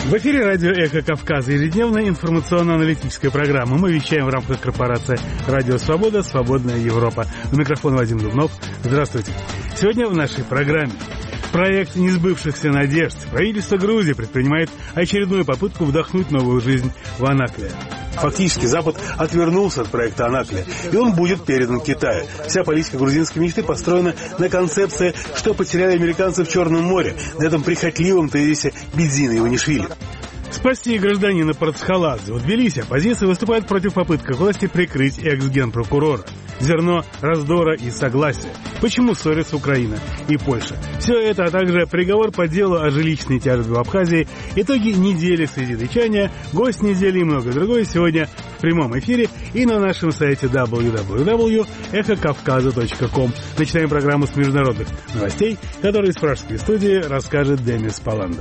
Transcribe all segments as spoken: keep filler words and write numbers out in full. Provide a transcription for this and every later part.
В эфире радио «Эхо Кавказа», ежедневная информационно-аналитическая программа. Мы вещаем в рамках корпорации «Радио Свобода. Свободная Европа». У микрофона Вадим Дубнов. Здравствуйте. Сегодня в нашей программе проект несбывшихся надежд. Правительство Грузии предпринимает очередную попытку вдохнуть новую жизнь в Анакле. Фактически Запад отвернулся от проекта Анакле, и он будет передан Китаю. Вся политика грузинской мечты построена на концепции, что потеряли американцы в Черном море, на этом прихотливом тезисе Бедзина Иванишвили. Спасти гражданина Парцхаладзе. В Тбилиси оппозиция выступает против попытки власти прикрыть экс-генпрокурора. Зерно раздора и согласия. Почему ссорятся Украина и Польша? Все это, а также приговор по делу о жилищной тяжбе в Абхазии, итоги недели созидычания, гость недели и многое другое сегодня в прямом эфире и на нашем сайте дабл ю дабл ю дабл ю точка эхо кавказа точка ком. Начинаем программу с международных новостей, которые из пражской студии расскажет Денис Паландов.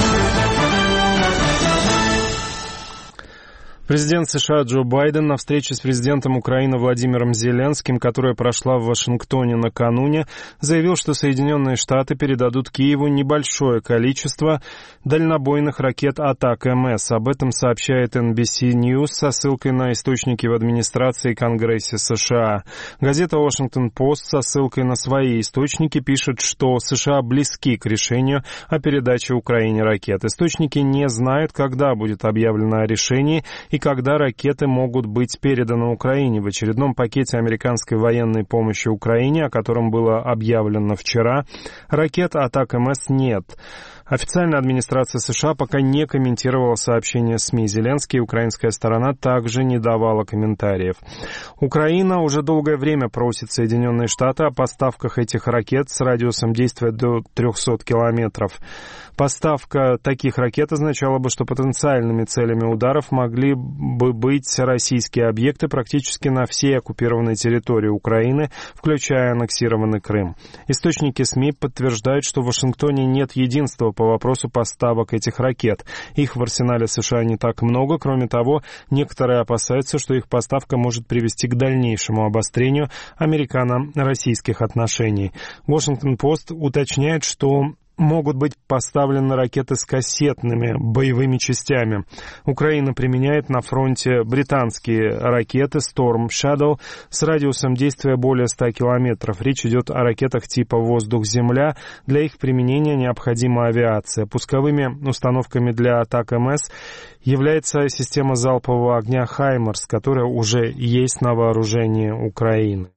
Президент США Джо Байден на встрече с президентом Украины Владимиром Зеленским, которая прошла в Вашингтоне накануне, заявил, что Соединенные Штаты передадут Киеву небольшое количество дальнобойных ракет Атак-МС. Об этом сообщает эн би си News со ссылкой на источники в администрации и Конгрессе США. Газета Washington Post со ссылкой на свои источники пишет, что США близки к решению о передаче Украине ракет. Источники не знают, когда будет объявлено о решении и когда ракеты могут быть переданы Украине. В очередном пакете американской военной помощи Украине, о котором было объявлено вчера, ракет Атак-МС нет. Официальная администрация США пока не комментировала сообщение СМИ. Зеленский и украинская сторона также не давала комментариев. Украина уже долгое время просит Соединенные Штаты о поставках этих ракет с радиусом действия до трехсот километров. Поставка таких ракет означала бы, что потенциальными целями ударов могли бы быть российские объекты практически на всей оккупированной территории Украины, включая аннексированный Крым. Источники СМИ подтверждают, что в Вашингтоне нет единства по вопросу поставок этих ракет. Их в арсенале США не так много. Кроме того, некоторые опасаются, что их поставка может привести к дальнейшему обострению американо-российских отношений. Washington Post уточняет, что могут быть поставлены ракеты с кассетными боевыми частями. Украина применяет на фронте британские ракеты Storm Shadow с радиусом действия более ста километров. Речь идет о ракетах типа «Воздух-Земля». Для их применения необходима авиация. Пусковыми установками для Атак-МС является система залпового огня «Хаймарс», которая уже есть на вооружении Украины.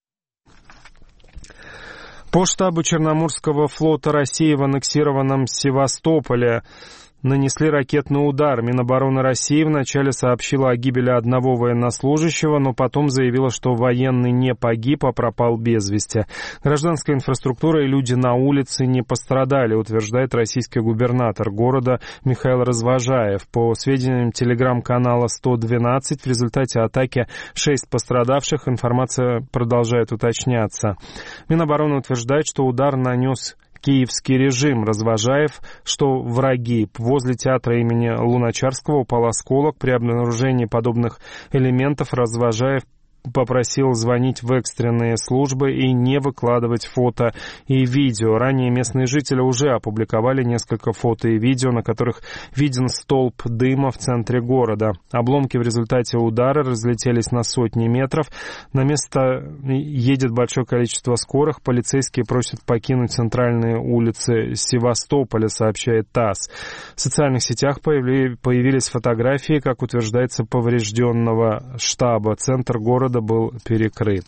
По штабу Черноморского флота России в аннексированном Севастополе нанесли ракетный удар. Минобороны России вначале сообщила о гибели одного военнослужащего, но потом заявила, что военный не погиб, а пропал без вести. Гражданская инфраструктура и люди на улице не пострадали, утверждает российский губернатор города Михаил Развожаев. По сведениям телеграм-канала сто двенадцать, в результате атаки шесть пострадавших. Информация продолжает уточняться. Минобороны утверждает, что удар нанес киевский режим. Развожаев, что враги. Возле театра имени Луначарского упал осколок. При обнаружении подобных элементов Развожаев попросил звонить в экстренные службы и не выкладывать фото и видео. Ранее местные жители уже опубликовали несколько фото и видео, на которых виден столб дыма в центре города. Обломки в результате удара разлетелись на сотни метров. На место едет большое количество скорых. Полицейские просят покинуть центральные улицы Севастополя, сообщает ТАСС. В социальных сетях появились фотографии, как утверждается, поврежденного штаба. Центр города был перекрыт.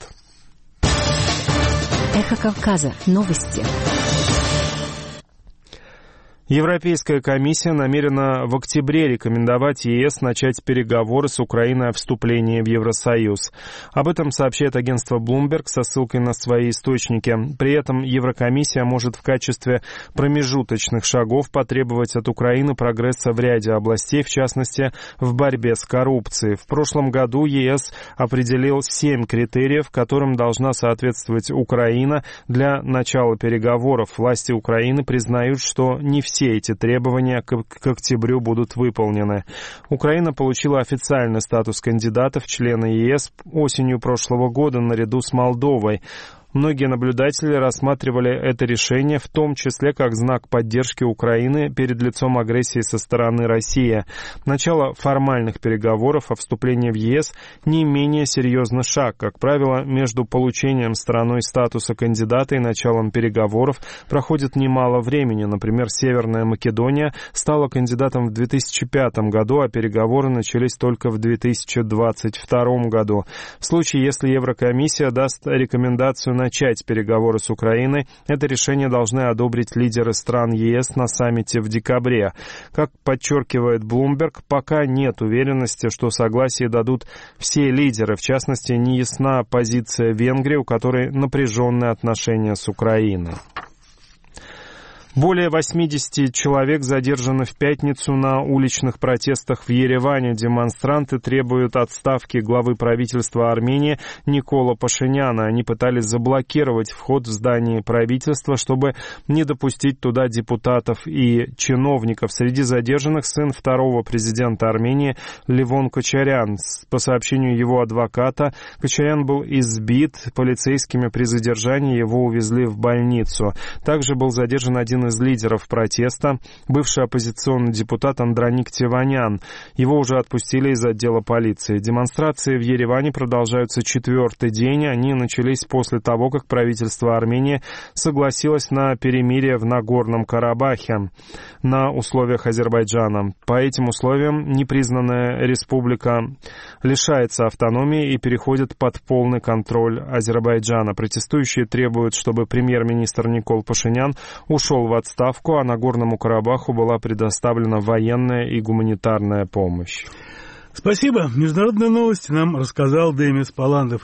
Эхо Кавказа. Новости. Европейская комиссия намерена в октябре рекомендовать ЕС начать переговоры с Украиной о вступлении в Евросоюз. Об этом сообщает агентство Bloomberg со ссылкой на свои источники. При этом Еврокомиссия может в качестве промежуточных шагов потребовать от Украины прогресса в ряде областей, в частности, в борьбе с коррупцией. В прошлом году ЕС определил семь критериев, которым должна соответствовать Украина для начала переговоров. Власти Украины признают, что не все Все эти требования к, к октябрю будут выполнены. Украина получила официальный статус кандидата в члены ЕС осенью прошлого года наряду с Молдовой. Многие наблюдатели рассматривали это решение в том числе как знак поддержки Украины перед лицом агрессии со стороны России. Начало формальных переговоров о вступлении в ЕС не менее серьезный шаг. Как правило, между получением страной статуса кандидата и началом переговоров проходит немало времени. Например, Северная Македония стала кандидатом в две тысячи пятом году, а переговоры начались только в две тысячи двадцать втором году. В случае, если Еврокомиссия даст рекомендацию начать переговоры с Украиной, это решение должны одобрить лидеры стран ЕС на саммите в декабре. Как подчеркивает Bloomberg, пока нет уверенности, что согласие дадут все лидеры. В частности, не ясна позиция Венгрии, у которой напряженные отношения с Украиной. Более восьмидесяти человек задержаны в пятницу на уличных протестах в Ереване. Демонстранты требуют отставки главы правительства Армении Никола Пашиняна. Они пытались заблокировать вход в здание правительства, чтобы не допустить туда депутатов и чиновников. Среди задержанных сын второго президента Армении Левон Кочарян. По сообщению его адвоката, Кочарян был избит полицейскими при задержании, его увезли в больницу. Также был задержан один из лидеров протеста, бывший оппозиционный депутат Андроник Теванян. Его уже отпустили из отдела полиции. Демонстрации в Ереване продолжаются четвертый день. Они начались после того, как правительство Армении согласилось на перемирие в Нагорном Карабахе на условиях Азербайджана. По этим условиям непризнанная республика лишается автономии и переходит под полный контроль Азербайджана. Протестующие требуют, чтобы премьер-министр Никол Пашинян ушел в отставку, а Нагорному Карабаху была предоставлена военная и гуманитарная помощь. Спасибо. Международные новости нам рассказал Демис Паландов.